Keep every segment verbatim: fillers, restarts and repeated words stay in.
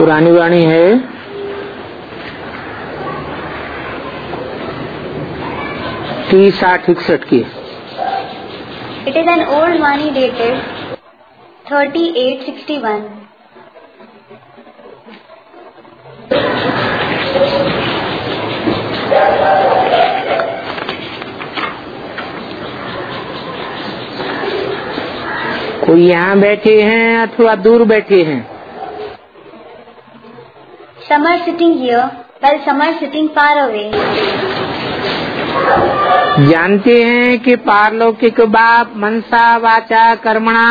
पुरानी वाणी है तीस आठ इकसठ की। It is an old Vani dated thirty-eight sixty-one. कोई यहाँ बैठे हैं अथवा दूर बैठे हैं? Some are sitting here while some are sitting far away. जानते हैं कि पारलौकिक बाप मनसा वाचा कर्मणा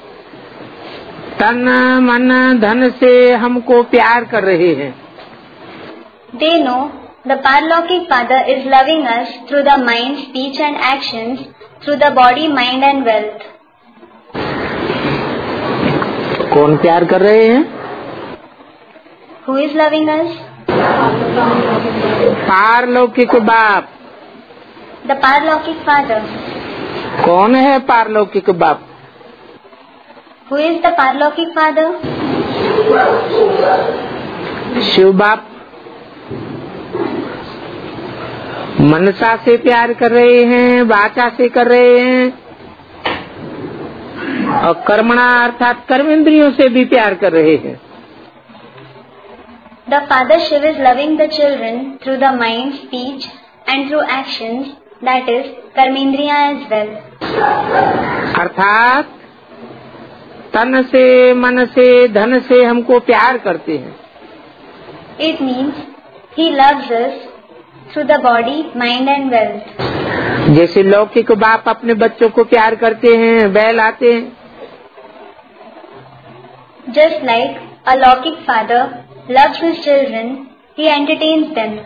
तन मन धन से हमको प्यार कर रहे हैं। They know the Paralokik Father is loving us through the mind, speech and actions, through the body, mind and wealth. कौन प्यार कर रहे हैं? Who is loving us? पारलौकिक बाप। The Paralokik Father. कौन है पारलौकिक बाप? Who is the Paralokik Father? Shiv बाप। मनसा से प्यार कर रहे हैं, वाचा से कर रहे हैं और कर्मणा अर्थात कर्मेंद्रियों से भी प्यार कर रहे हैं। The Father Shiv is loving the children through the mind, speech and through actions, that is कर्मेंद्रियां as well. अर्थात तन से मन से धन से हमको प्यार करते हैं। It means he loves us through the body, mind and wealth. जैसे लौकिक बाप अपने बच्चों को प्यार करते हैं, बहलाते हैं। Just like a Lokik father loves his children, he entertains them.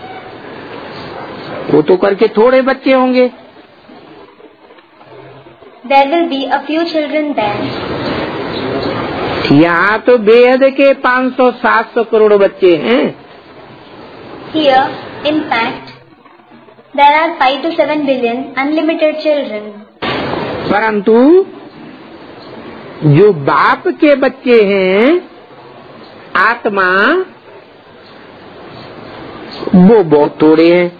वो तो करके थोड़े बच्चे होंगे। There will be a few children there. यहाँ तो बेहद के पाँच सौ सात सौ करोड़ बच्चे हैं। Here, in fact, there are five to seven billion unlimited children. परंतु जो बाप के बच्चे हैं आत्मा, वो बहुत थोड़े हैं।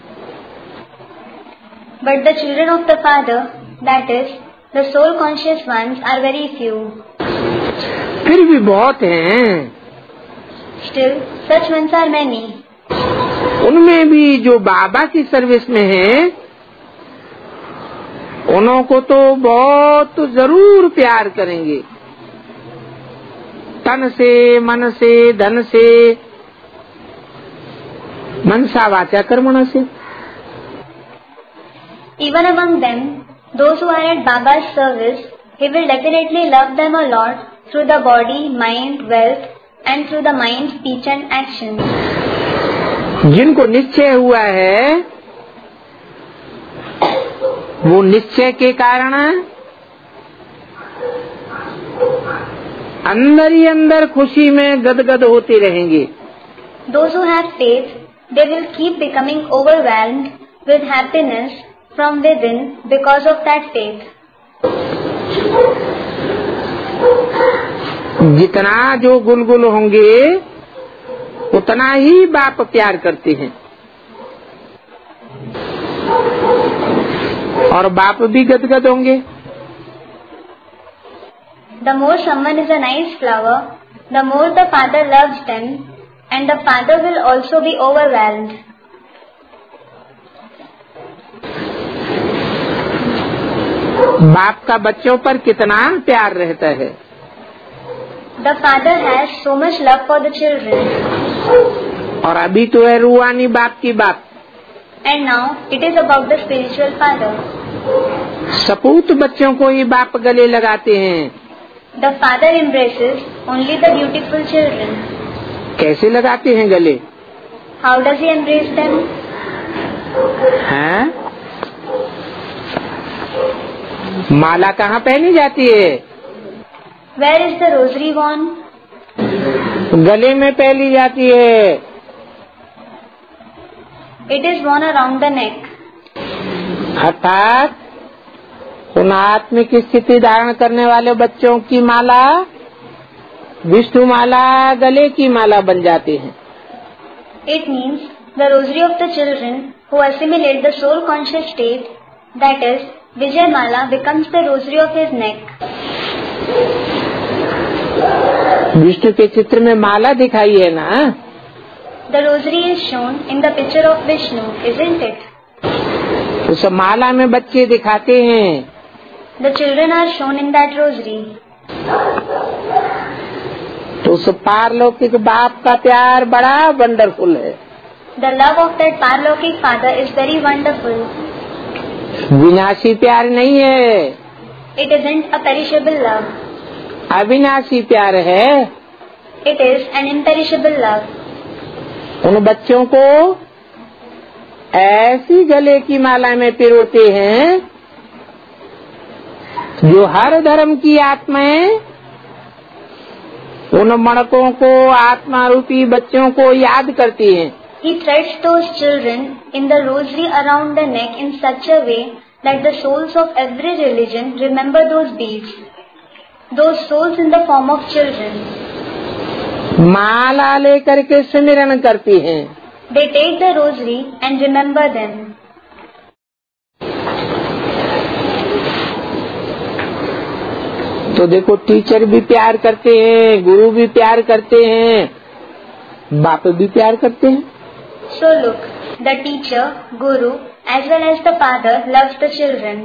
But the children of the Father, that is, the soul conscious ones, are very few. फिर भी बहुत हैं। Still, such ones are many. उनमें भी जो बाबा की सर्विस में हैं, उन्हों को तो बहुत जरूर प्यार करेंगे, तन से मन से धन से मनसा वाचा कर्मणा से। Even among them, those who are at Baba's service, he will definitely love them a lot through the body, mind, wealth and through the mind, speech and action. जिनको निश्चय हुआ है, वो निश्चय के कारण अंदर ही अंदर खुशी में गदगद होते रहेंगे। Those who have faith, they will keep becoming overwhelmed with happiness from within because of that faith. जितना जो गुलगुल होंगे उतना ही बाप प्यार करते हैं और बाप भी गदगद होंगे। The more someone is a nice flower, the more the Father loves them, and the Father will also be overwhelmed. बाप का बच्चों पर कितना प्यार रहता है। The Father has so much love for the children. और अभी तो है रूहानी बाप की बात। And now it is about the spiritual Father. सपूत बच्चों को ही बाप गले लगाते हैं। The Father embraces only the beautiful children. कैसे लगाते हैं गले? How does he embrace them? हैं? माला कहाँ पहनी जाती है? Where is the rosary worn? गले में पहनी जाती है। It is worn around the neck. अर्थात उन आत्मिक स्थिति धारण करने वाले बच्चों की माला विष्णु माला गले की माला बन जाते हैं। It means the rosary of the children who assimilate the soul conscious state, that is, Vijay Mala becomes the rosary of his neck. Vishnu के चित्र में माला दिखाई है ना? The rosary is shown in the picture of Vishnu, isn't it? उस माला में बच्चे दिखाते हैं। The children are shown in that rosary. तो उस पारलौकिक बाप का प्यार बड़ा वंडरफुल है। The love of that Parlokik Father is very wonderful. विनाशी प्यार नहीं है। It isn't a perishable love. अविनाशी प्यार है। It is an imperishable love. उन बच्चों को ऐसी गले की माला में पिरोते हैं जो हर धर्म की आत्माएं उन मणकों को, आत्मा रूपी बच्चों को याद करती हैं। He threads those children in the rosary around the neck in such a way that the souls of every religion remember those beads, those souls in the form of children. माला लेकर के स्मरण करती हैं। They take the rosary and remember them. तो देखो, teacher भी प्यार करते हैं, गुरु भी प्यार करते हैं, बाप भी प्यार करते हैं। So look, the teacher, guru, as well as the father loves the children.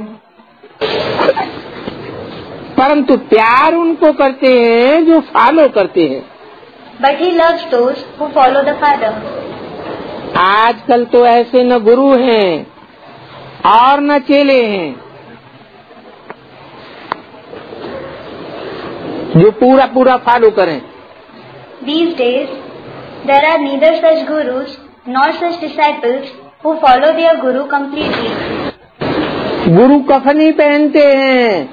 परंतु प्यार उनको करते हैं जो फॉलो करते हैं। But he loves those who follow the father. आजकल तो ऐसे न गुरु हैं और न चेले हैं जो पूरा पूरा फॉलो करें। These days, there are neither such gurus nor such disciples who follow their guru completely. गुरु कफनी पहनते हैं,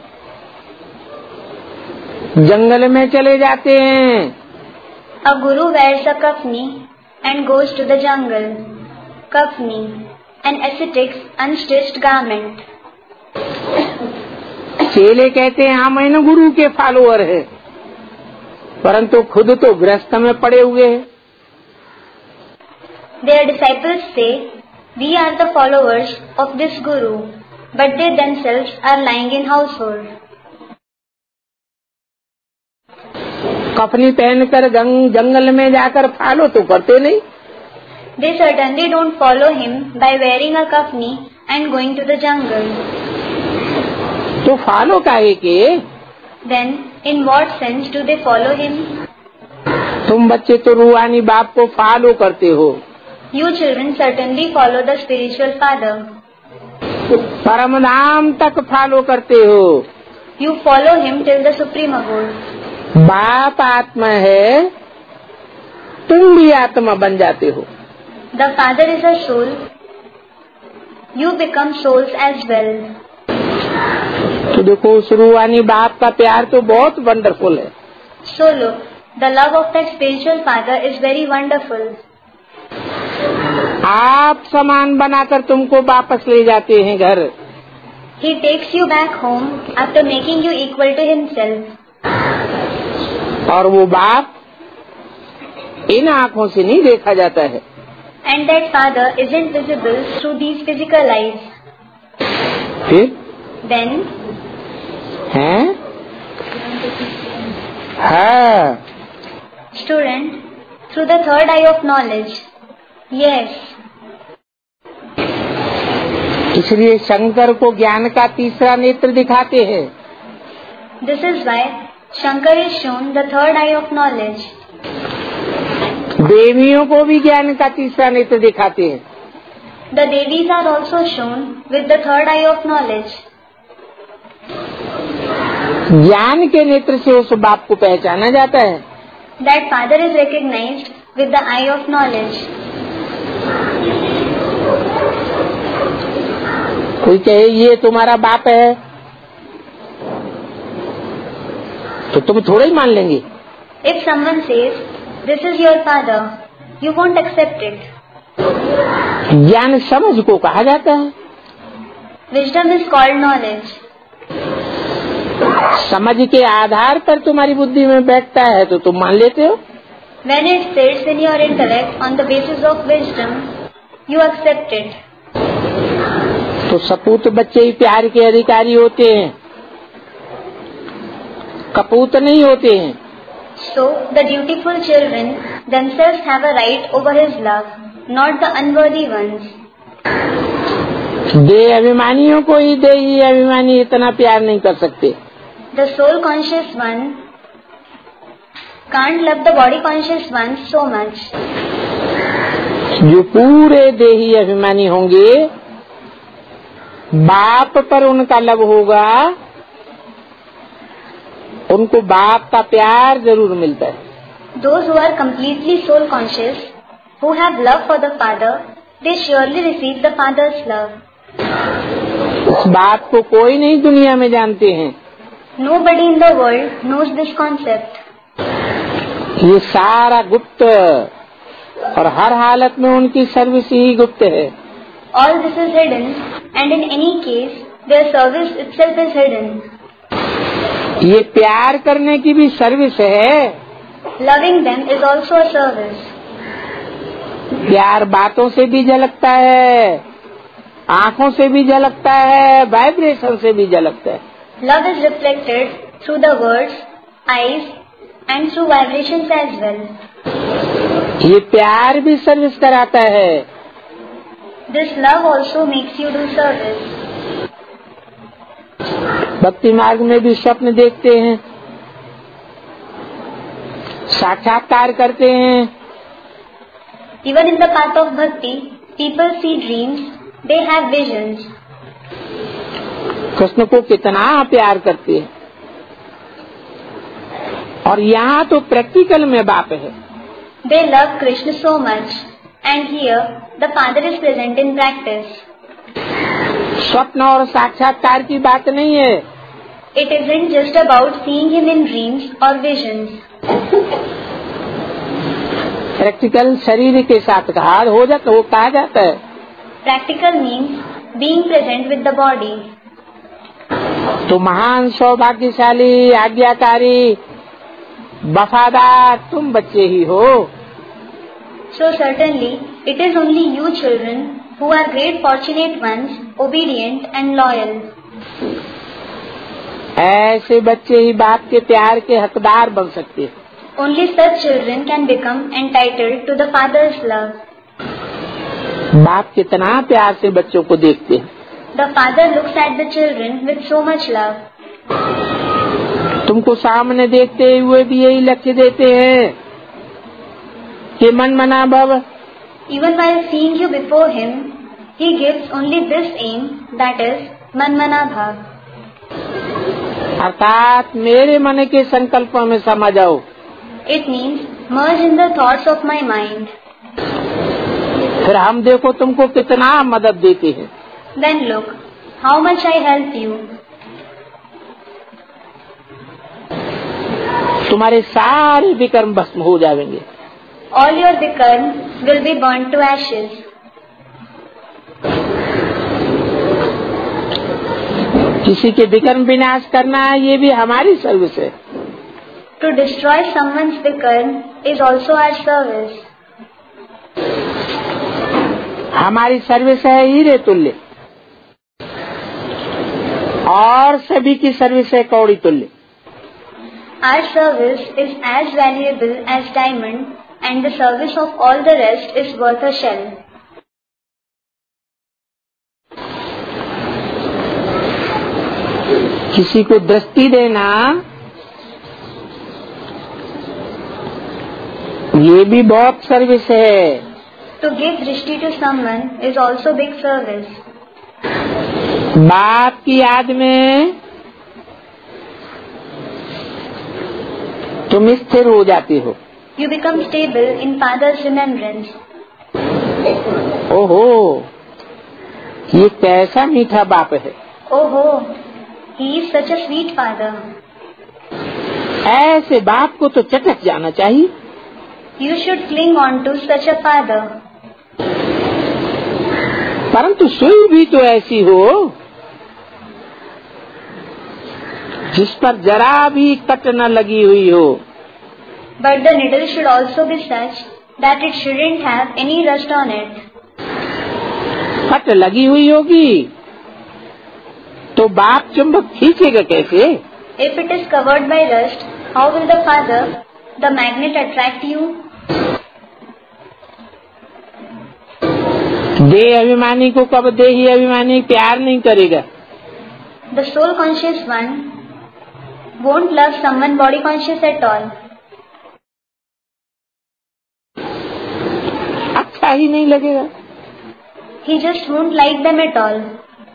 जंगल में चले जाते हैं। A guru wears a kafni and goes to the jungle. Kafni, an ascetic's unstitched garment. चेले कहते हैं हम इन गुरु के फॉलोअर हैं, परंतु खुद तो गृहस्थ में पड़े हुए हैं। Their disciples say, we are the followers of this guru, but they themselves are lying in household. कफनी पहनकर जंगल में जाकर फॉलो तो करते नहीं। They certainly don't follow him by wearing a kafni and going to the jungle. तो follow काहे के? Then, in what sense do they follow him? तुम बच्चे तो रूहानी बाप को फॉलो करते हो। You children certainly follow the spiritual father. परम धाम तक फॉलो करते हो। You follow him till the supreme abode. बाप आत्मा है, तुम भी आत्मा बन जाते हो। The father is a soul. You become souls as well. तो देखो, उस रूहानी बाप का प्यार तो बहुत वंडरफुल है। So look, the love of that spiritual father is very wonderful. आप सामान बनाकर तुमको वापस ले जाते हैं घर। He takes you back home after making you equal to himself. और वो बाप इन आँखों से नहीं देखा जाता है। And that father isn't visible through these physical eyes. फिर? Then? हैं? हाँ। Student, through the third eye of knowledge. Yes. इसलिए शंकर को ज्ञान का तीसरा नेत्र दिखाते हैं। This is why Shankar is shown the third eye of knowledge. देवियों को भी ज्ञान का तीसरा नेत्र दिखाते हैं। The Devis are also shown with the third eye of knowledge. ज्ञान के नेत्र से उस बाप को पहचाना जाता है। That father is recognized with the eye of knowledge. कोई कहे ये तुम्हारा बाप है, तो तुम थोड़ा ही मान लेंगे। If someone says, this is your father, you won't accept it. ज्ञान समझ को कहा जाता है। Wisdom is called knowledge. समझ के आधार पर तुम्हारी बुद्धि में बैठता है तो तुम मान लेते हो। When it sits in your intellect on the basis of wisdom, you accept it. तो सपूत बच्चे ही प्यार के अधिकारी होते हैं, कपूत नहीं होते हैं। So the dutiful children themselves have a right over his love, not the unworthy ones. दे अभिमानियों को ही दे ही अभिमानी इतना प्यार नहीं कर सकते। The soul conscious one can't love the body conscious ones so much. जो पूरे देही अभिमानी होंगे, बाप पर उनका लव होगा, उनको बाप का प्यार जरूर मिलता है। Those who are completely soul conscious, who have love for the father, they surely receive the father's love. इस बात को कोई नहीं दुनिया में जानते हैं। Nobody in the world knows this concept. ये सारा गुप्त और हर हालत में उनकी सर्विस ही गुप्त है। All this is hidden, and in any case, their service itself is hidden. ये प्यार करने की भी सर्विस है। Loving them is also a service. प्यार बातों से भी झलकता है, आँखों से भी झलकता है, वाइब्रेशन से भी झलकता है। Love is reflected through the words, eyes, and through vibrations as well. ये प्यार भी सर्विस कराता है। This love also makes you do service. भक्ति मार्ग में भी स्वप्न देखते हैं, साक्षात्कार करते हैं। Even in the path of bhakti, people see dreams, they have visions. Krishna को कितना प्यार करते हैं, और यहाँ तो प्रैक्टिकल में बाप है। They love Krishna so much, and here the Father is present in practice. स्वप्न और साक्षात्कार की बात नहीं है। It isn't just about seeing him in dreams or visions. Practical शरीर के साथ कहा हो जाता वो कहा जाता है। Practical means being present with the body. तो महान सौभाग्यशाली आज्ञाकारी वफादार तुम बच्चे ही हो। So certainly it is only you children who are great fortunate ones, obedient and loyal. ऐसे बच्चे ही बाप के प्यार के हकदार बन सकते हैं। Only such children can become entitled to the father's love. बाप कितना प्यार से बच्चों को देखते हैं। The father looks at the children with so much love. तुमको सामने देखते हुए भी यही लक्ष्य देते हैं कि मन मना भव। Even while seeing you before him, he gives only this aim, that is, man mana bhav. अर्थात मेरे मन के संकल्पों में समा जाओ। It means merge in the thoughts of my mind. फिर हम देखो तुमको कितना मदद देते हैं। Then look, how much I help you. तुम्हारे सारे विकर्म भस्म हो जाएंगे। All your vikarm will be burnt to ashes. किसी के विकर्म विनाश करना ये भी हमारी सर्विस है। To destroy someone's vikarm is also our service. हमारी सर्विस है हीरे तुल्य, और सभी की सर्विस है कौड़ी तुल्य। Our service is as valuable as diamond, and the service of all the rest is worth a shell. किसी को दृष्टि देना ये भी बहुत सर्विस है। To give drishti to someone is also big service. बाप की याद में तुम स्थिर हो जाते हो। You become stable in father's remembrance. ओहो, ये कैसा मीठा बाप है। Oh ho, he is such a sweet father. ऐसे बाप को तो चटक जाना चाहिए। You should cling on to such a father. परंतु सुई भी तो ऐसी हो जिस पर जरा भी कट न लगी हुई हो. But the needle should also be such that it shouldn't have any rust on it. कट लगी हुई होगी तो बाप चुंबक खींचेगा कैसे? If it is covered by rust, how will the father, the magnet, attract you? देह अभिमानी को कब देही अभिमानी प्यार नहीं करेगा. The soul conscious one won't love someone body conscious at all. अच्छा ही नहीं लगेगा. He just won't like them at all.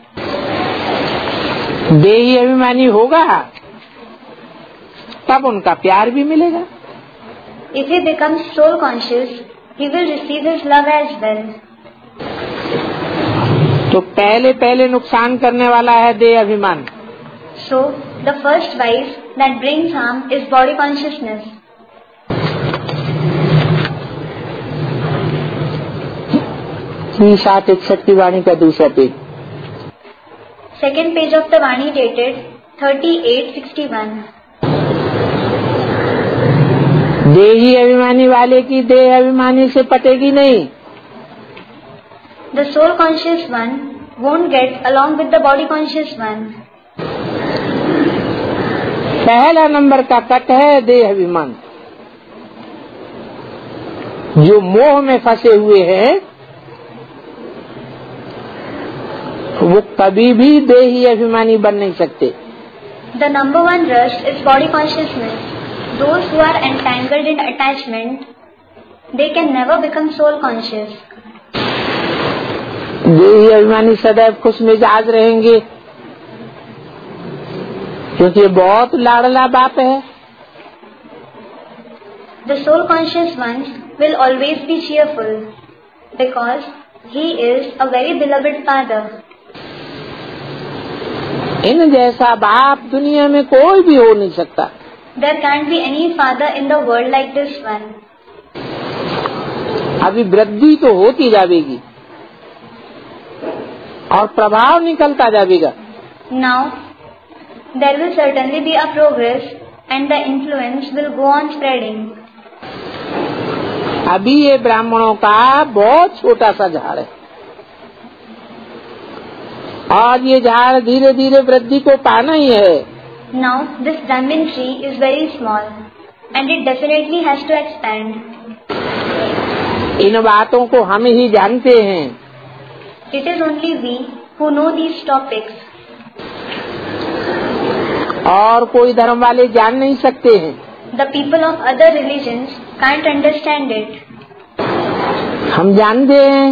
देही अभिमानी होगा तब उनका प्यार भी मिलेगा. If he becomes soul conscious, he will receive his love as well. तो पहले पहले नुकसान करने वाला है देह अभिमान. So the first vice that brings harm is body consciousness. Shri सात इकसठ की वाणी का दूसरा page. Second page of the Vani dated thirty-eight sixty-one. देही अभिमानी वाले की देह अभिमानी से पटेगी नहीं. The soul conscious one won't get along with the body conscious one. पहला नंबर का कट है देह अभिमान. जो मोह में फंसे हुए हैं वो कभी भी देही अभिमानी बन नहीं सकते. The number one rust is body consciousness. Those who are entangled in attachment, they can never become soul conscious. देही अभिमानी सदैव खुश मिजाज रहेंगे क्योंकि बहुत लाडला बाप है. The soul conscious ones will always be cheerful because he is a very beloved father. इन जैसा बाप दुनिया में कोई भी हो नहीं सकता. There can't be any father in the world like this one. अभी वृद्धि तो होती जाएगी और प्रभाव निकलता जाएगा. Now there will certainly be a progress and the influence will go on spreading. अभी ये ब्राह्मणों का बहुत छोटा सा झाड़ है और ये झाड़ धीरे धीरे वृद्धि को पाना ही है. Now this Brahmin tree is very small and it definitely has to expand. इन बातों को हम ही जानते हैं. It is only we who know these topics. और कोई धर्म वाले जान नहीं सकते हैं. The people of other religions can't understand it. हम जानते हैं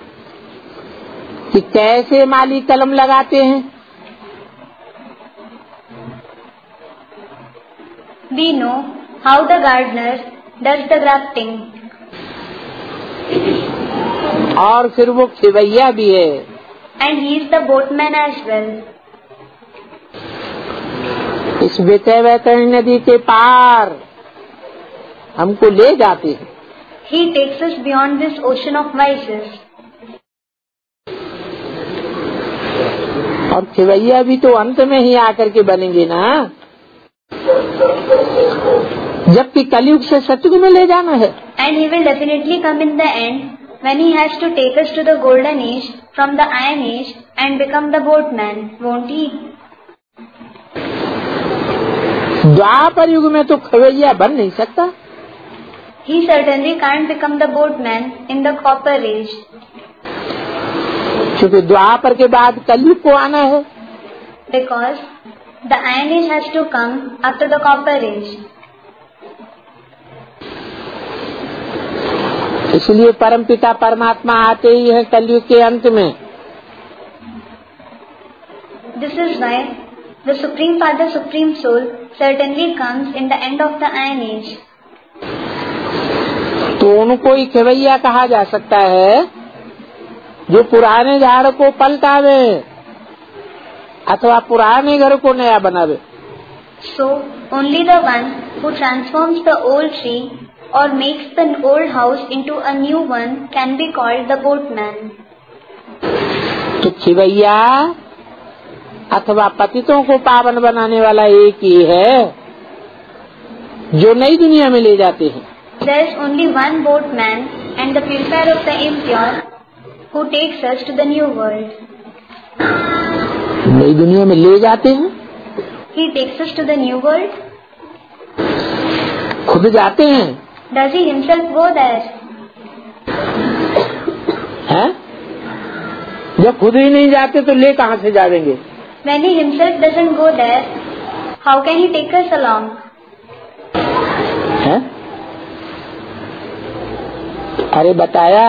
कि कैसे माली कलम लगाते हैं. We know how the gardener does the grafting. और फिर वो खिवैया भी है. And he is the boatman as well. इस वितय वैतरणी नदी के पार हमको ले जाते हैं. He takes us beyond this ocean of vices. और खिवैया भी तो अंत में ही आकर के बनेंगे ना, जबकि कलयुग से सतयुग में ले जाना है. And he will definitely come in the end when he has to take us to the golden age from the iron age and become the boatman, won't he? द्वापर युग में तो खिवैया बन नहीं सकता. He certainly can't become the boatman in the copper age. क्योंकि द्वापर के बाद कलयुग को आना है. Because the iron age has to come after the copper age. इसलिए परमपिता परमात्मा आते ही हैं कलयुग के अंत में. This is why the Supreme Father, Supreme Soul certainly comes in the end of the iron age. तो उनको ही खिवैया कहा जा सकता है जो पुराने झाड़ को पलटावे अथवा पुराने घर को नया बनावे. So only the one who transforms the old tree or makes the old house into a new one can be called the boatman. तो खिवैया अथवा पतितों को पावन बनाने वाला एक ही है जो नई दुनिया में ले जाते हैं। There is only one boatman and the purifier of the impure who takes us to the new world. नई दुनिया में ले जाते हैं। He takes us to the new world. खुद जाते हैं। Does he himself go there? हैं? जब खुद ही नहीं जाते तो ले कहाँ से जाएंगे? When he himself doesn't go there, how can he take us along? हैं? अरे बताया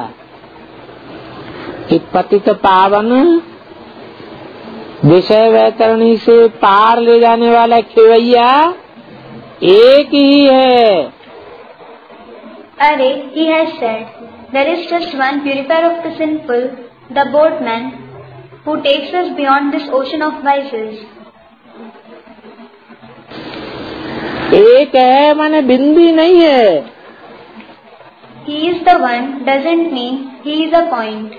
कि पतित पावन विषय वैतरणी से पार ले जाने वाला खेवैया एक ही है। अरे, he has said, there is just one purifier of the sinful, the boatman, who takes us beyond this ocean of vices. एक है माने बिंदी नहीं है। He is the one doesn't mean he is a point.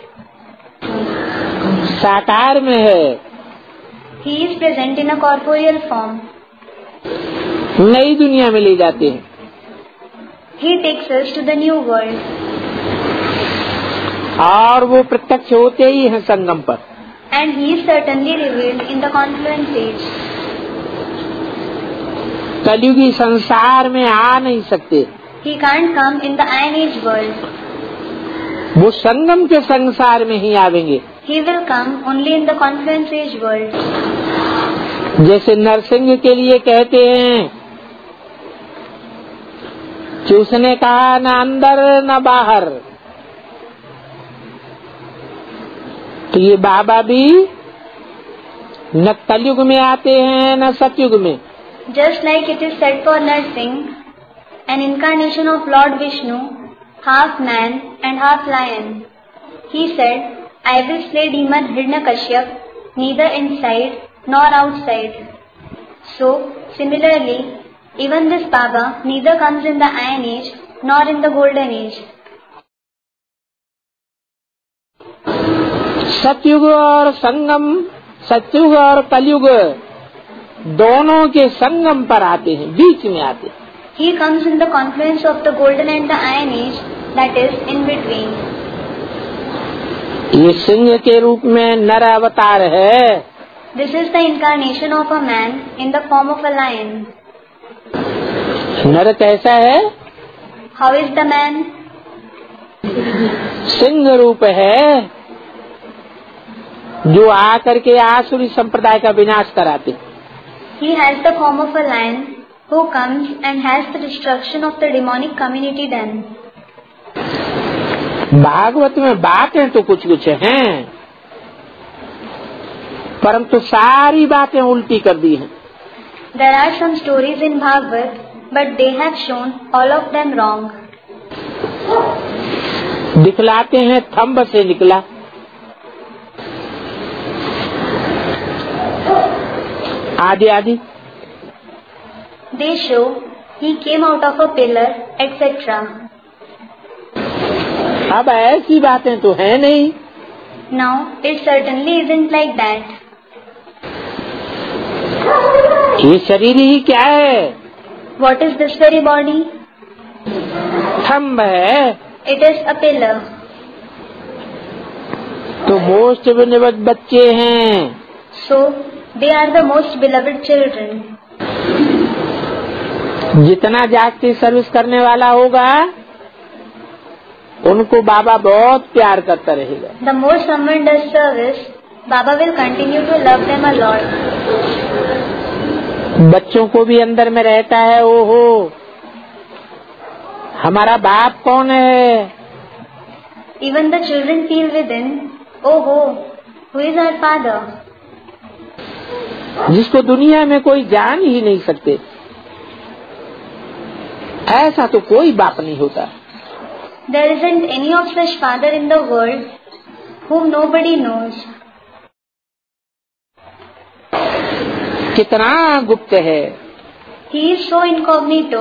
साकार में है। He is present in a corporeal form. नई दुनिया में ले जाते हैं। He takes us to the new world. और वो प्रत्यक्ष होते ही हैं संगम पर। And he is certainly revealed in the confluence age. कलयुगी संसार में आ नहीं सकते। He can't come in the Iron Age world. वो संगम के संसार में ही आवेंगे। He will come only in the confluence age world. जैसे नरसिंह के लिए कहते हैं कि उसने कहा न अंदर न बाहर, तो ये बाबा भी न कलयुग में आते हैं न सतयुग में। Just like it is said for Narsingh, an incarnation of Lord Vishnu, half man and half lion. He said, I will slay demon Hiranyakashyap neither inside nor outside. So, similarly, even this Baba neither comes in the Iron Age nor in the Golden Age. सतयुग और संगम, सतयुग और कलयुग दोनों के संगम पर आते हैं, बीच में आते हैं। He comes in the confluence of the Golden and the Iron Age, that is, in between. ये सिंह के रूप में नर अवतार है। This is the incarnation of a man in the form of a lion. नर कैसा है? How is the man? Singh रूप है जो आकर के आसुरी संप्रदाय का विनाश कराते। He has the form of a lion who comes and has the destruction of the demonic community done. Bhagavat में बातें तो कुछ कुछ हैं, परंतु सारी बातें उल्टी कर दी हैं। There are some stories in Bhagavad, but they have shown all of them wrong. दिखलाते हैं थंब से निकला, आदि आदि। They show he came out of a pillar, et cetera. अब ऐसी बातें तो है नहीं। Now it certainly isn't like that. ये शरीर ही क्या है? What is this very body? Thumb है। It is a pillar. तो मोस्ट बेनिफिट बच्चे हैं। So they are the most beloved children. जितना जागती सर्विस करने वाला होगा उनको बाबा बहुत प्यार करता रहेगा। The more someone does service, Baba will continue to love them a lot. बच्चों को भी अंदर में रहता है, ओहो हमारा बाप कौन है। Even the children feel within, oh ho, who is our father? जिसको दुनिया में कोई जान ही नहीं सकते, ऐसा तो कोई बाप नहीं होता। There isn't any of such father in the world whom nobody knows. कितना गुप्त है। He is so incognito.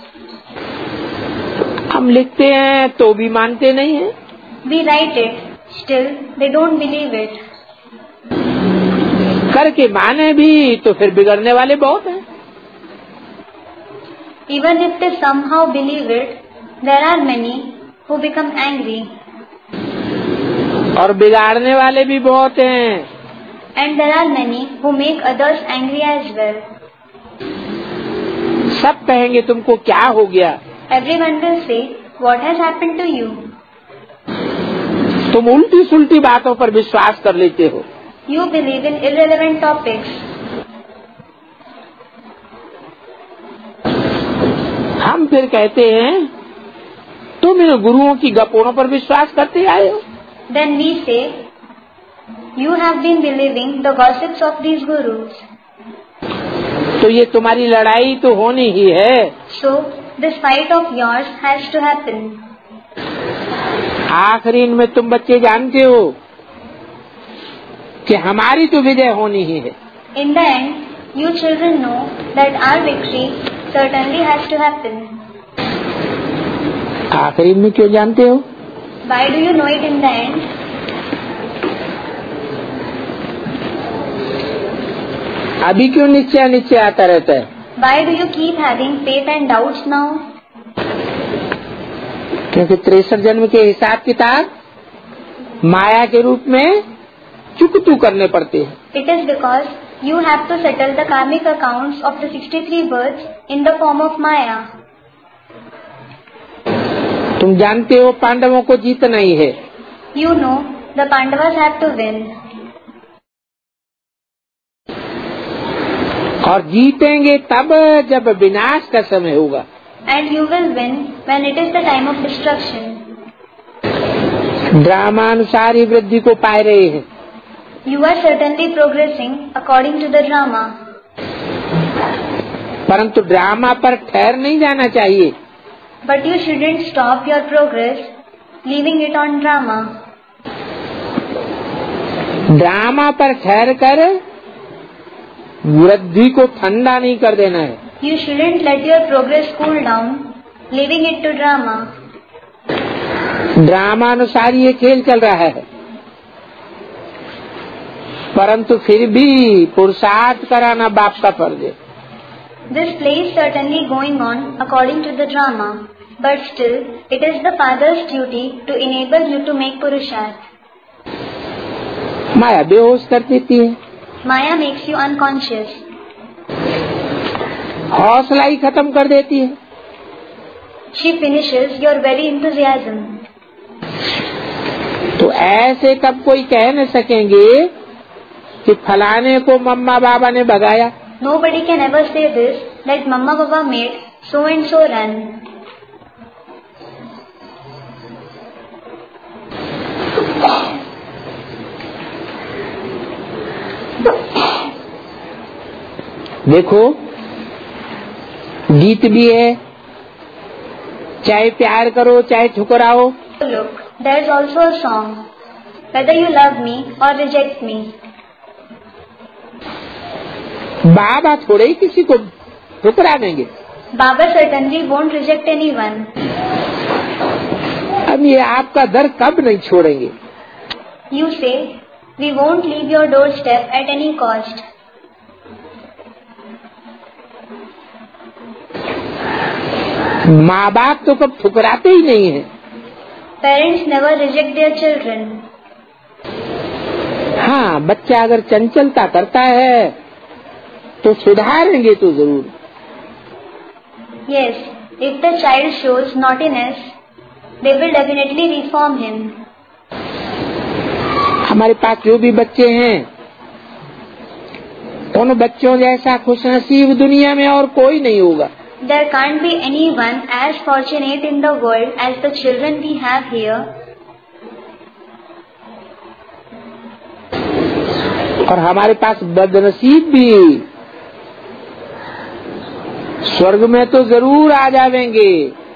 हम लिखते हैं तो भी मानते नहीं हैं। We write it, still they don't believe it. करके माने भी तो फिर बिगड़ने वाले बहुत हैं। Even if they somehow believe it, there are many who become angry. और बिगाड़ने वाले भी बहुत हैं। And there are many who make others angry as well. सब कहेंगे तुमको क्या हो गया? Everyone will say, what has happened to you? तुम उल्टी सुल्टी बातों पर विश्वास कर लेते हो। You believe in irrelevant topics. हम फिर कहते हैं तुम इन गुरुओं की गपोड़ों पर विश्वास करते आए हो। Then we say, you have been believing the gossips of these gurus. तो ये तुम्हारी लड़ाई तो होनी ही है। So this fight of yours has to happen. आखिरी में तुम बच्चे जानते हो कि हमारी तो विजय होनी ही है। In the end, you children know that our victory certainly has to happen. आखिरी में क्यों जानते हो? Why do you know it in the end? अभी क्यों निश्चय निश्चय आता रहता है? Why do you keep having faith and doubts now? क्योंकि तिरसठ जन्म के हिसाब किताब माया के रूप में चुकतू करने पड़ते हैं। It is because you have to settle the karmic accounts of the sixty-three births in the form of Maya. तुम जानते हो पांडवों को जीतना ही है। You know the Pandavas have to win. और जीतेंगे तब जब विनाश का समय होगा। And you will win when it is the time of destruction. ड्रामानुसार ही वृद्धि को पाए रहे हैं। You are certainly progressing according to the drama. परंतु ड्रामा पर ठहर नहीं जाना चाहिए। But you shouldn't stop your progress, leaving it on drama. Drama पर ठहर कर वृद्धि को ठंडा नहीं कर देना है। You shouldn't let your progress cool down, leaving it to drama. Drama अनुसार ये खेल चल रहा है, परंतु फिर भी पुरुषार्थ कराना बाप का फर्ज है। This play is certainly going on according to the drama, but still it is the father's duty to enable you to make purusharth. माया बेहोश कर देती है। Maya makes you unconscious. हौसला ही खत्म कर देती है। She finishes your very enthusiasm. तो ऐसे कब कोई कह न सकेंगे कि फलाने को मम्मा बाबा ने भगाया। Nobody can ever say this, that Mama Baba made so and so run. देखो गीत भी है, चाहे प्यार करो चाहे ठुकराओ। Look, there is also a song, whether you love me or reject me. बाबा थोड़े ही किसी को ठुकरा देंगे। Baba certainly won't reject anyone. अब ये आपका दर कब नहीं छोड़ेंगे। You say, we won't leave your doorstep at any cost. माँ बाप तो कब ठुकराते ही नहीं है। Parents never reject their children. हाँ, बच्चा अगर चंचलता करता है तो सुधारेंगे तो जरूर। Yes, if the child shows naughtiness, they will definitely reform him. हमारे पास जो भी बच्चे हैं, उन बच्चों जैसा खुशनसीब दुनिया में और कोई नहीं होगा। There can't be anyone as fortunate in the world as the children we have here. और हमारे पास बदनसीब भी स्वर्ग में तो जरूर आ जाएंगे,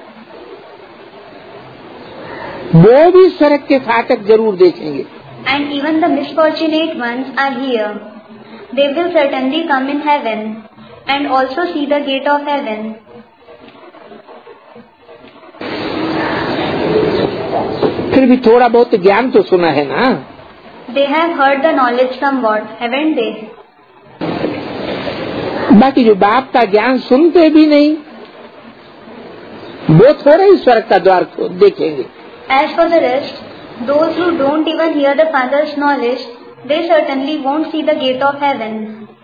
वो भी स्वर्ग के फाटक जरूर देखेंगे। And even the misfortunate ones are here. They will certainly come in heaven and also see the gate of heaven. फिर भी थोड़ा बहुत ज्ञान तो सुना है ना। They have heard the knowledge somewhat, haven't they? बाकी जो बाप का ज्ञान सुनते भी नहीं, वो थोड़े ही स्वर्ग का द्वार देखेंगे। As for the rest, those who don't even hear the Father's knowledge, they certainly won't see the gate of heaven.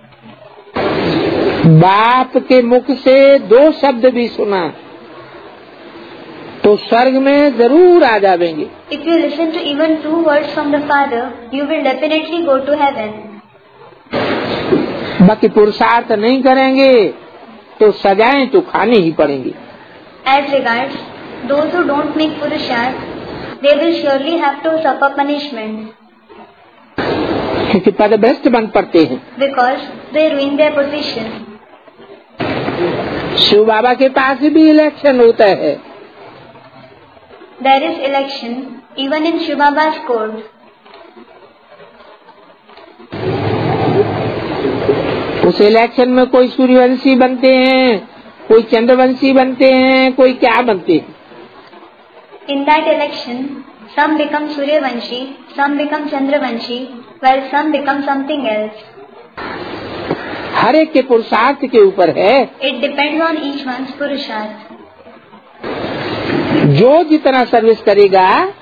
बाप के मुख से दो शब्द भी सुना तो स्वर्ग में जरूर आ जाएंगे। If you listen to even two words from the Father, you will definitely go to heaven. बाकी पुरुषार्थ नहीं करेंगे तो सजाएं तो खानी ही पड़ेंगी। As regards those who don't make purusharth, they will surely have to suffer punishment. क्योंकि पदभ्रष्ट बन पड़ते हैं। Because they ruin their position. Shiv बाबा के पास भी इलेक्शन होता है। There is election even in Shiv Baba's court. उस इलेक्शन में कोई सूर्यवंशी बनते हैं, कोई चंद्रवंशी बनते हैं, कोई क्या बनते हैं। In that election, some become Suryavanshi, some become Chandravanshi, while some become something else. हर एक के पुरुषार्थ के ऊपर है। It depends on each one's purusharth. जो जितना सर्विस करेगा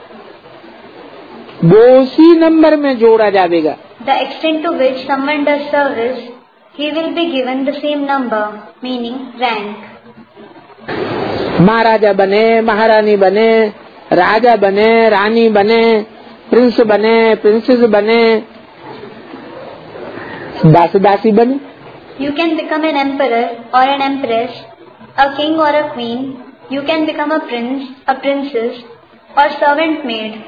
वो उसी नंबर में जोड़ा जाएगा। The extent to which someone does service, he will be given the same number, meaning rank. महाराजा बने, महारानी बने, राजा बने, रानी बने, प्रिंस बने, प्रिंसेस बने, दास दासी बने। You can become an emperor or an empress, a king or a queen. You can become a prince, a princess, or servant maid.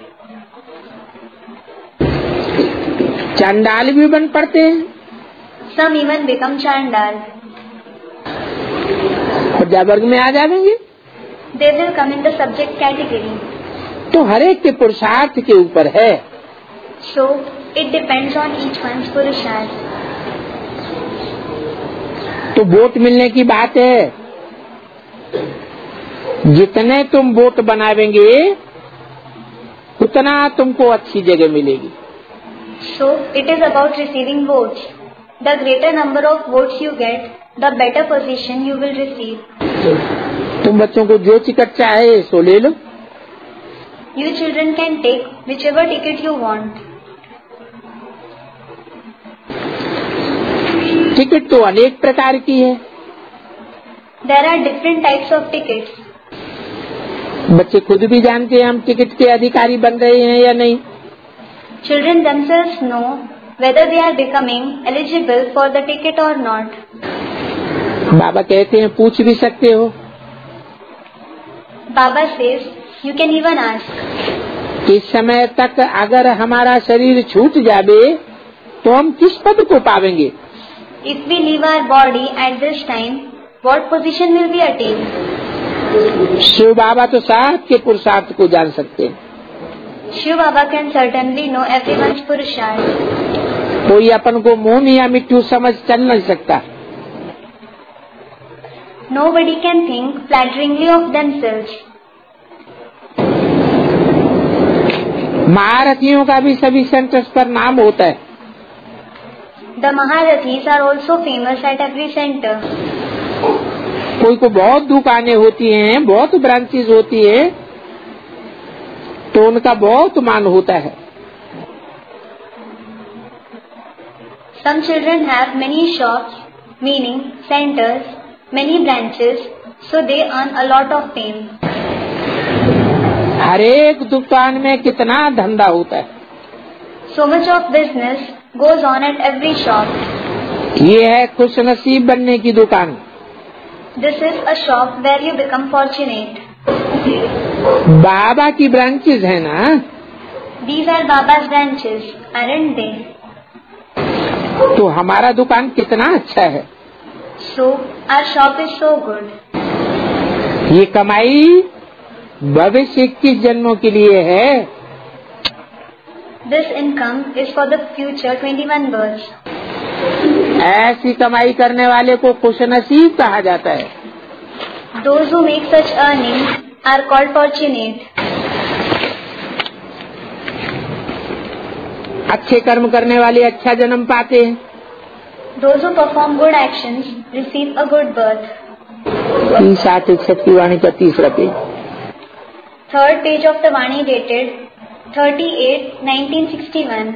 चंडाल भी बन पड़ते हैं। Some even become chandal. प्रजा वर्ग में आ जाएंगे। They will come in the subject category. तो हर एक के पुरुषार्थ के ऊपर है। So it depends on each one's purusharth. तो वोट मिलने की बात है। जितने तुम वोट बनावेंगे उतना तुमको अच्छी जगह मिलेगी। So it is about receiving votes. The greater number of votes you get, the better position you will receive. तुम बच्चों को जो टिकट चाहे सो ले लो। You children can take whichever ticket you want. Ticket तो अनेक प्रकार की है। There are different types of tickets. बच्चे खुद भी जानते हैं हम टिकट के अधिकारी बन रहे हैं या नहीं। Children themselves know whether they are becoming eligible for the ticket or not. बाबा कहते हैं पूछ भी सकते हो। Baba says you can even ask. इस समय तक अगर हमारा शरीर छूट जावे तो हम किस पद को पावेंगे। If we leave our body at this time, what position will we attain? Shiv बाबा तो सबके पुरुषार्थ को जान सकते हैं। Shiv Baba can certainly know everyone's purusharth. कोई अपन को मोह या मिट्टू समझ चल नहीं सकता। Nobody can think flatteringly of themselves. महारथियों का भी सभी सेंटर्स पर नाम होता है। The Maharathis are also famous at every center. कोई को बहुत दुकानें होती हैं, बहुत ब्रांचेस होती है तो उनका बहुत मान होता है। Some children have many shops, meaning centers, many branches, so they earn a lot of fame. हर एक दुकान में कितना धंधा होता है। So much of business goes on at every shop. ये है खुशनसीब बनने की दुकान। This is a shop where you become fortunate. बाबा की ब्रांचेस है ना। These are Baba's branches, aren't they? तो हमारा दुकान कितना अच्छा है। So our shop is so good. ये कमाई भविष्य इक्कीस जन्मों के लिए है। This income is for the future twenty-one births. ऐसी कमाई करने वाले को खुशनसीब कहा जाता है। Those who make such earnings are called fortunate. अच्छे कर्म करने वाले अच्छा जन्म पाते हैं। Those who perform good actions receive a good birth. तीस आठ इकसठ की वाणी का तीसरा page, Third page of the Vani dated thirty-eight nineteen sixty-one.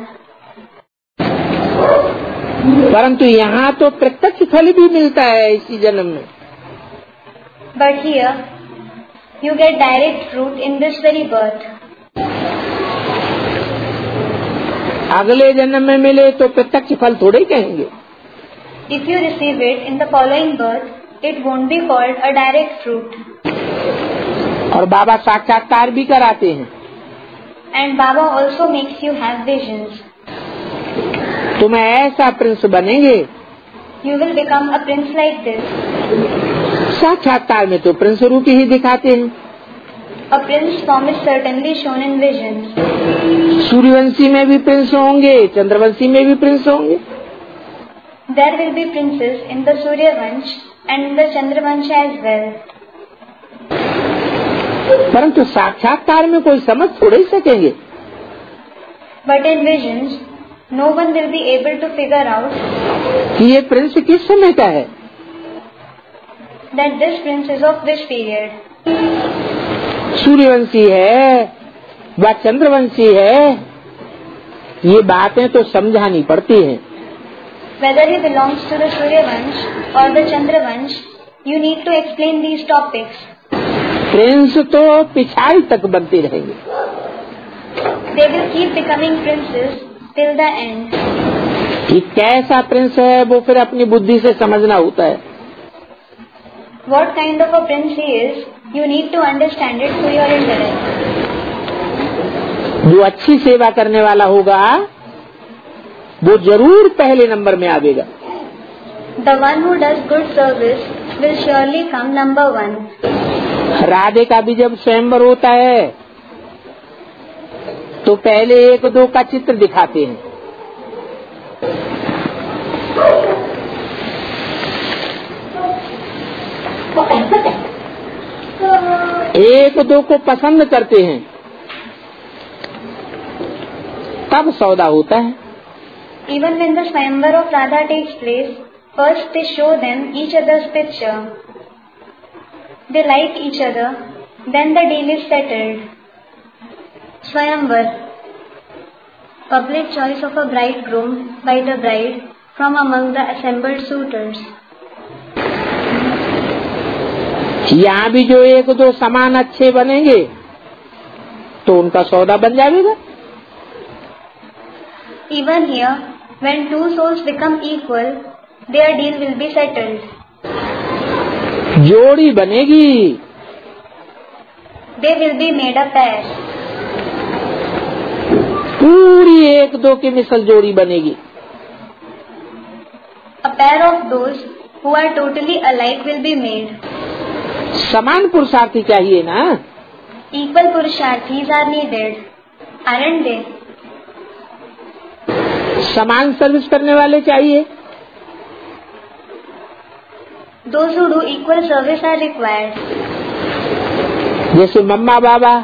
परंतु यहाँ तो प्रत्यक्ष फल भी मिलता है इसी जन्म में। But here you get direct fruit in this very birth. अगले जन्म में मिले तो प्रत्यक्ष फल थोड़े ही कहेंगे। If you receive it in the following birth, it won't be called a direct fruit. और बाबा साक्षात्कार भी कराते हैं। And Baba also makes you have visions. तुम ऐसा प्रिंस बनेंगे, You will become a prince like this. साक्षात्कार में तो प्रिंस रूप ही दिखाते हैं। A prince form is certainly shown in visions. Suryavanshi में भी प्रिंस होंगे, चंद्रवंशी में भी प्रिंस होंगे। There will be princes in the Surya Vansh and in the Chandravansh as well. परंतु साक्षात्कार में कोई समझ थोड़े ही सकेंगे। But in visions, no one will be able to figure out कि ये प्रिंस किस समय का है, that this prince is of which period. Suryavanshi है व चंद्रवंशी है, ये बातें तो समझानी पड़ती हैं। Whether he belongs to the Surya Vansh or the Chandra Vansh, you need to explain these topics. Prince तो पिछाई तक बनते रहेंगे। They will keep becoming princes till the end. कि कैसा प्रिंस है वो फिर अपनी बुद्धि से समझना होता है। What kind of a prince he is, you need to understand it through your intellect. जो अच्छी सेवा करने वाला होगा वो जरूर पहले नंबर में आवेगा। The one who does good service will surely come number one. Radhe का भी जब स्वयंवर होता है तो पहले एक दो का चित्र दिखाते हैं। एक दो को पसंद करते हैं, तब सौदा होता है। Even when the Swayamvar of Radha takes place, first they show them each other's picture. They like each other, then the deal is settled. Swayamvar, public choice of a bridegroom by the bride from among the assembled suitors. यहाँ भी जो एक दो समान अच्छे बनेंगे तो उनका सौदा बन जाएगा। Even here, when two souls become equal, their deal will be settled. जोड़ी बनेगी, They will be made a pair. पूरी एक दो की मिसल जोड़ी बनेगी। A pair of those who are totally alike will be made. समान पुरुषार्थी चाहिए ना। Equal Purusharthis are needed, aren't they? समान सर्विस करने वाले चाहिए। Those who do equal service are required. जैसे मम्मा बाबा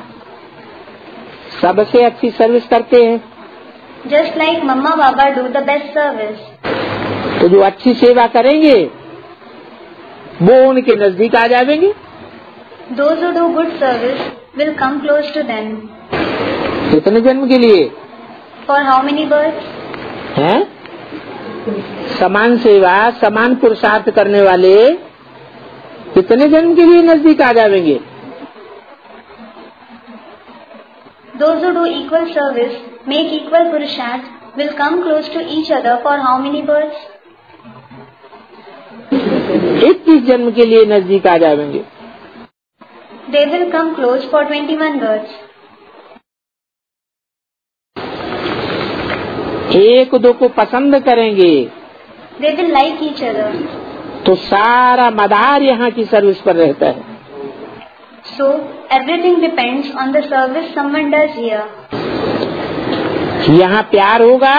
सबसे अच्छी सर्विस करते हैं, Just like Mama Baba do the best service. तो जो अच्छी सेवा करेंगे वो उनके नजदीक आ जाएंगे। Those who do good service will come close to them. कितने जन्म के लिए? For how many births? हैं? समान सेवा समान पुरुषार्थ करने वाले कितने जन्म के लिए नजदीक आ जाएंगे? Those who do equal service, make equal Purusharth, will come close to each other for how many births? इक्कीस जन्म के लिए नजदीक आ जाएंगे। They will come close for twenty-one births. एक दो को पसंद करेंगे They will like each other. तो सारा मदार यहाँ की सर्विस पर रहता है। So, everything depends on the service someone does here. यहाँ प्यार होगा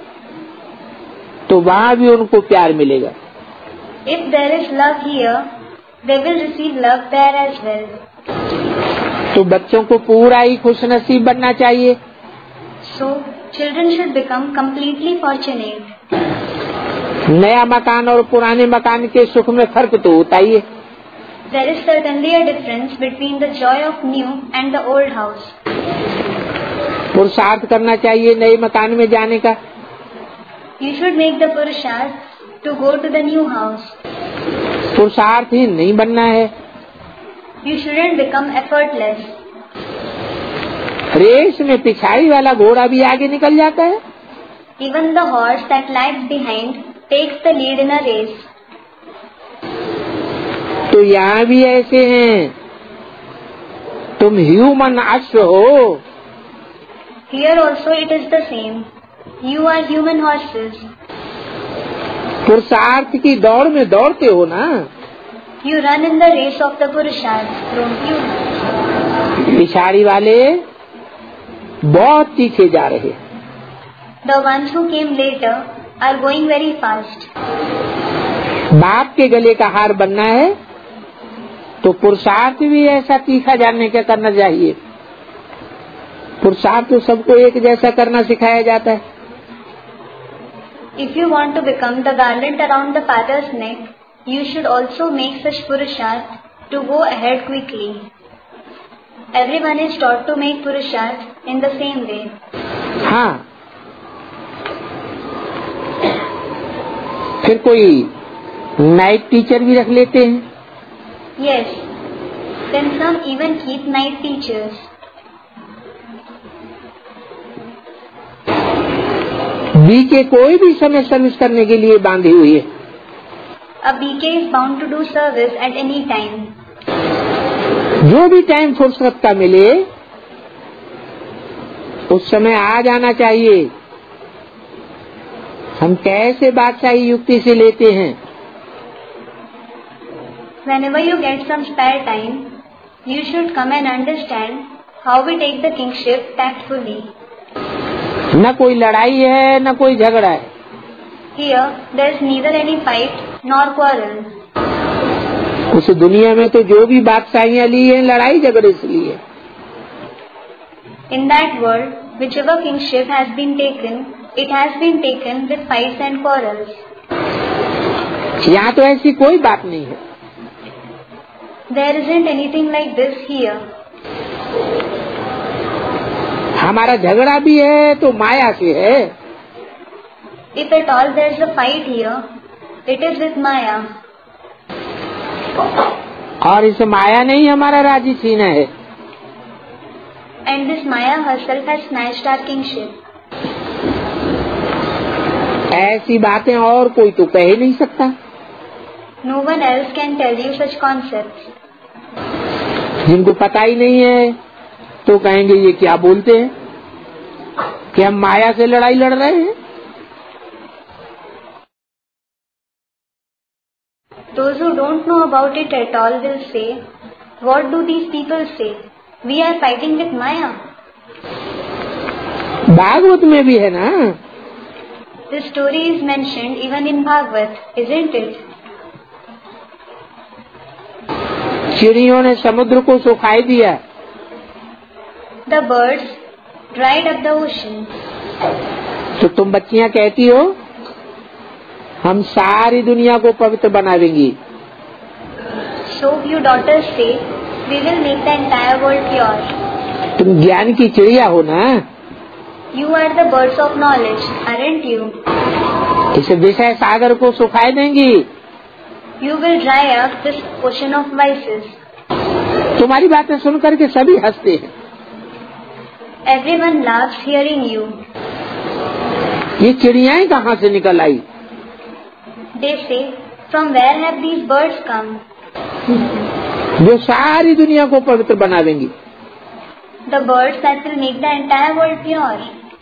तो वहाँ भी उनको प्यार मिलेगा। If there is love here, they will receive love there as well. तो बच्चों को पूरा ही खुश नसीब बनना चाहिए। So, children should become completely fortunate. नया मकान और पुराने मकान के सुख में फर्क तो होता ही है। There is certainly a difference between the joy of new and the old house. पुरुषार्थ करना चाहिए नए मकान में जाने का। You should make the purusharth to go to the new house. पुरुषार्थ ही नहीं बनना है। You shouldn't become effortless. Race में पिछाड़ी वाला घोड़ा भी आगे निकल जाता है। Even the horse that lags behind takes the lead in a race. तो यहाँ भी ऐसे हैं, तुम ह्यूमन अश्व हो। Here also it is the same. You are human horses. पुरुषार्थ की दौड़ में दौड़ते हो ना। You run in the race of the purusharth, don't you? पिछाड़ी वाले बहुत तीखे जा रहे हैं। The ones who came later are going very fast. बाप के गले का हार बनना है तो पुरुषार्थ भी ऐसा तीखा जानने का करना चाहिए। पुरुषार्थ तो सबको एक जैसा करना सिखाया जाता है। If you want to become the garland around the father's neck, you should also make such purusharth to go ahead quickly. Everyone is taught to make purusharth in the same way. हाँ, फिर कोई night teacher भी रख लेते हैं। Yes, then some even keep night teachers. BK कोई भी समय सर्विस करने के लिए बांधी हुई है। A B K is bound to do service at any time. जो भी टाइम फुर्सत का मिले उस समय आ जाना चाहिए। हम कैसे बादशाही युक्ति से लेते हैं। Whenever you get some spare time, you should come and understand how we take the kingship tactfully. न कोई लड़ाई है न कोई झगड़ा है। Here there is neither any fight nor quarrel. उस दुनिया में तो जो भी बादशाहियां ली हैं लड़ाई झगड़े से ली है। In that world, whichever kingship has been taken, it has been taken with fights and quarrels. यहाँ तो ऐसी कोई बात नहीं है। There isn't anything like this here. हमारा झगड़ा भी है तो माया से है। If at all there is a fight here, it is with Maya. और इस माया ने ही हमारा राज्य छीना है। And this Maya herself has snatched our kingship. ऐसी बातें और कोई तो कह ही नहीं सकता। No one else can tell you such concepts. जिनको पता ही नहीं है तो कहेंगे ये क्या बोलते हैं कि हम माया से लड़ाई लड़ रहे हैं। Those who don't know about it at all will say, what do these people say? We are fighting with Maya. Bhagavat में भी है ना। This story is mentioned even in Bhagavad, isn't it? चिड़ियों ने समुद्र को सुखाई दिया। The birds dried up the ocean. तो तुम बच्चियां कहती हो हम सारी दुनिया को पवित्र बना देंगी। So you daughters say, we will make the entire world pure. तुम ज्ञान की चिड़िया हो ना। You are the birds of knowledge, aren't you? इस विषय सागर को सुखाई देंगी। You will dry up this ocean of vices. तुम्हारी बातें सुनकर के सभी हंसते हैं। Everyone laughs hearing you. ये चिड़ियाएं कहाँ से निकल आई? They say, from where have these birds come? जो सारी दुनिया को पवित्र बना देंगी। The birds that will make the entire world pure.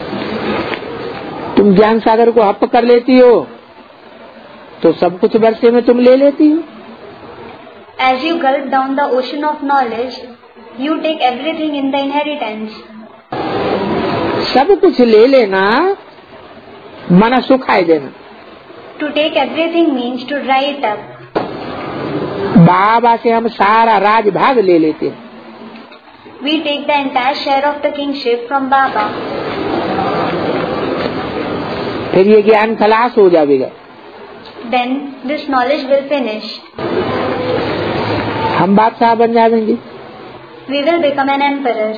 तुम ज्ञान सागर को हप कर लेती हो तो सब कुछ वर्षे में तुम ले लेती हो। As you gulp down the ocean of knowledge, you take everything in the inheritance. सब कुछ ले लेना मना सुखाई देना। To take everything means to dry it up. बाबा से हम सारा राज भाग ले लेते हैं। We take the entire share of the kingship from Baba. फिर ये ज्ञान खलास हो जाएगा। then this knowledge will finish. हम बादशाह बन जाएंगे। We will become an emperor.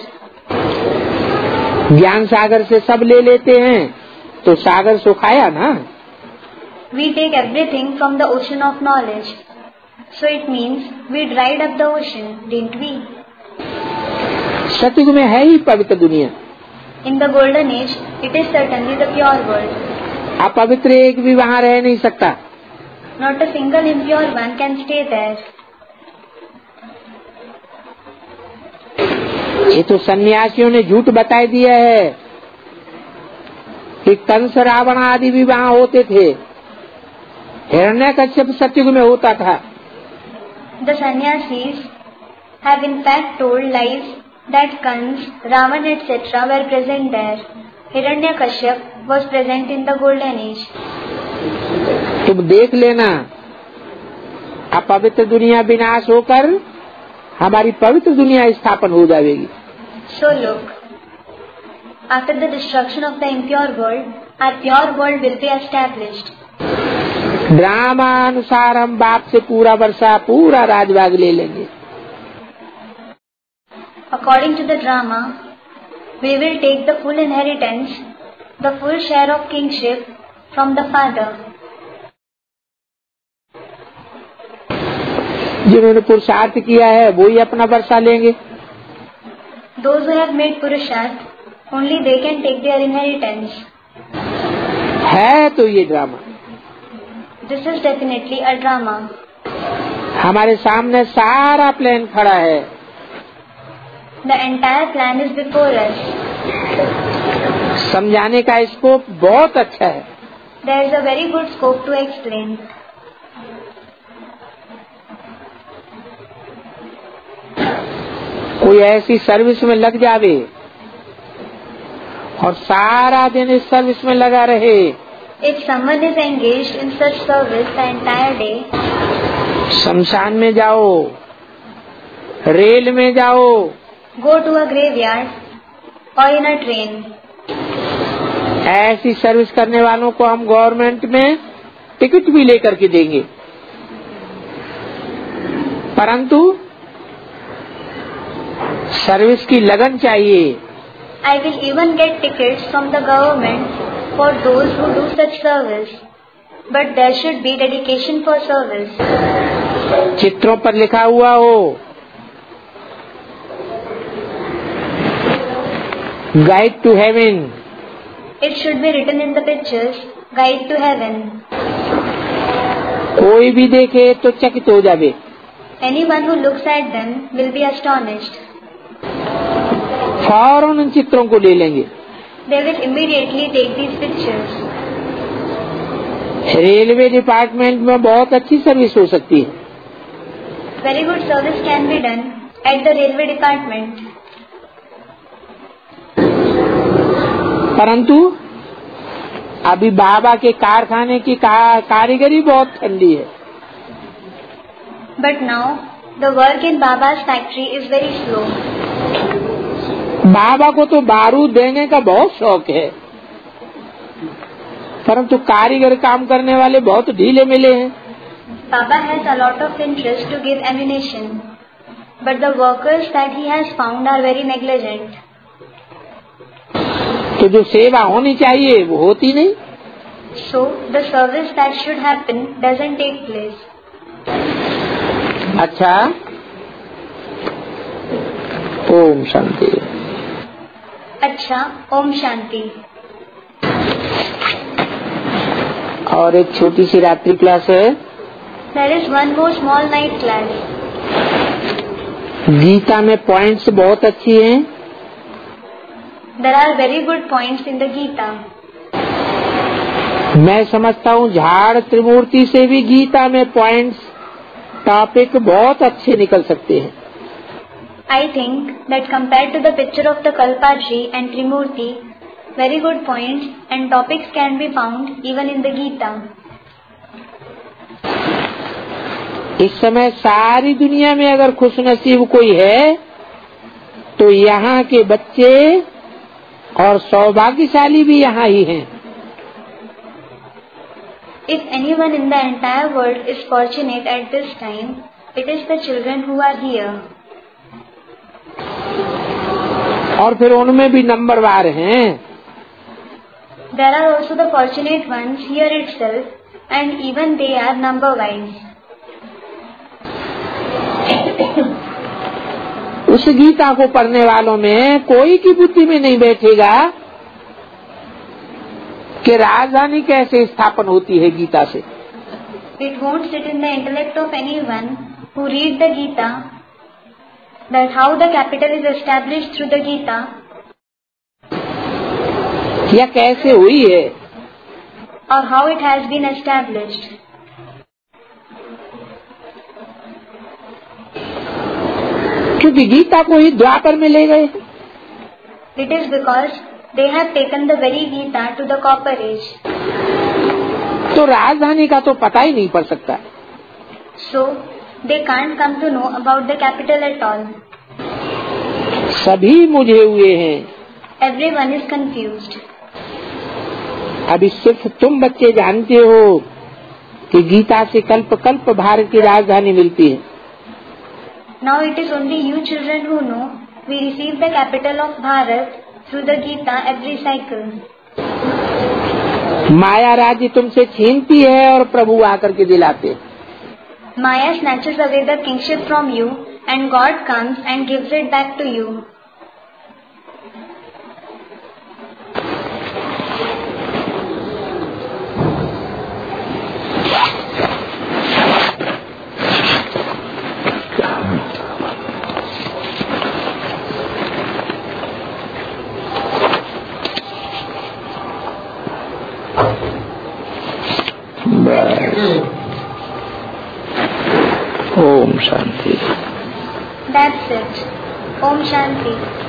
ज्ञान सागर से सब ले लेते हैं तो सागर सुखाया ना। We take everything from the ocean of knowledge. So it means we dried up the ocean, didn't we? सतयुग में है ही पवित्र दुनिया। In the golden age, it is certainly the pure world. अपवित्र एक भी वहाँ रह नहीं सकता। Not a single impure one can stay there. ये तो सन्यासियों ने झूठ बता दिया है कि कंस रावण आदि भी वहाँ होते थे। हिरण्यकश्यप सतयुग में होता था। The sannyasis have in fact told lies that Kans, Ravan et cetera were present there. Hiranyakashyap was present in the golden age. तुम देख लेना, अपवित्र दुनिया विनाश होकर हमारी पवित्र दुनिया स्थापन हो जाएगी। So look, after the destruction of the impure world, our pure world will be established. Drama अनुसार हम बाप से पूरा वर्षा पूरा राजभाग ले लेंगे। According to the drama, we will take the full inheritance, the full share of kingship from the father. जिन्होंने पुरुषार्थ किया है वो ही अपना वर्षा लेंगे। Those who have made purusharth, only they can take their inheritance. है तो ये drama. This is definitely a drama. हमारे सामने सारा प्लान खड़ा है। The entire plan is before us. समझाने का स्कोप बहुत अच्छा है। There is a very good scope to explain. कोई ऐसी सर्विस में लग जावे और सारा दिन इस सर्विस में लगा रहे। If someone is engaged in such service the entire day, शमशान में जाओ, रेल में जाओ, go to a graveyard or in a train. ऐसी सर्विस करने वालों को हम गवर्नमेंट में टिकट भी लेकर के देंगे, परंतु सर्विस की लगन चाहिए। I will even get tickets from the government for those who do such service, but there should be dedication for service. चित्रों पर लिखा हुआ हो, guide to heaven. It should be written in the pictures, guide to heaven. कोई भी देखे तो चकित हो जावे। Anyone who looks at them will be astonished. फौरन उन चित्रों को ले लेंगे। They will immediately take these pictures. Railway department में बहुत अच्छी सर्विस हो सकती है। Very good service can be done at the railway department. परंतु अभी बाबा के कारखाने की का, कारीगरी बहुत ठंडी है। But now the work in Baba's factory is very slow. बाबा को तो बारूद देने का बहुत शौक है, परंतु कारीगर काम करने वाले बहुत ढीले मिले हैं। Baba has a lot of interest to give ammunition, but the workers that he has found are very negligent. तो जो सेवा होनी चाहिए वो होती नहीं। So the service that should happen doesn't take place. अच्छा, ओम शांति। अच्छा, ओम शांति। और एक छोटी सी रात्रि क्लास है। There is one more small night class. Gita में पॉइंट्स बहुत अच्छी हैं। There are very good points in the Gita. मैं समझता हूँ झाड़ त्रिमूर्ति से भी गीता में पॉइंट्स टॉपिक बहुत अच्छे निकल सकते हैं। I think that compared to the picture of the Kalpaji and Trimurti, very good points and topics can be found even in the Gita. इस समय सारी दुनिया में अगर खुशनसीब कोई है तो यहाँ के बच्चे और सौभाग्यशाली भी यहाँ ही हैं। If anyone in the entire world is fortunate at this time, it is the children who are here. और फिर उनमें भी नंबरवार हैं. There are also the fortunate ones here itself, and even they are number-wise. उस गीता को पढ़ने वालों में कोई की बुद्धि में नहीं बैठेगा कि राजधानी कैसे स्थापन होती है गीता से. It won't sit in the intellect of anyone who read the Gita that how the capital is established through the Gita, या कैसे हुई है, or how it has been established. क्योंकि गीता को ही द्वापर में ले गए. It is because they have taken the very Gita to the Copper Age. तो राजधानी का तो पता ही नहीं पड़ सकता. So they can't come to know about the capital at all. सभी मुझे हुए हैं. Everyone is confused. अभी सिर्फ तुम बच्चे जानते हो कि गीता से कल्प कल्प भारत की राजधानी मिलती है. Now it is only you children who know we receive the capital of Bharat through the Gita every cycle. माया राज्य तुमसे छीनती है और प्रभु आकर के दिलाते. Maya snatches away the kingship from you and God comes and gives it back to you. Om Shanti. That's it. Om Shanti.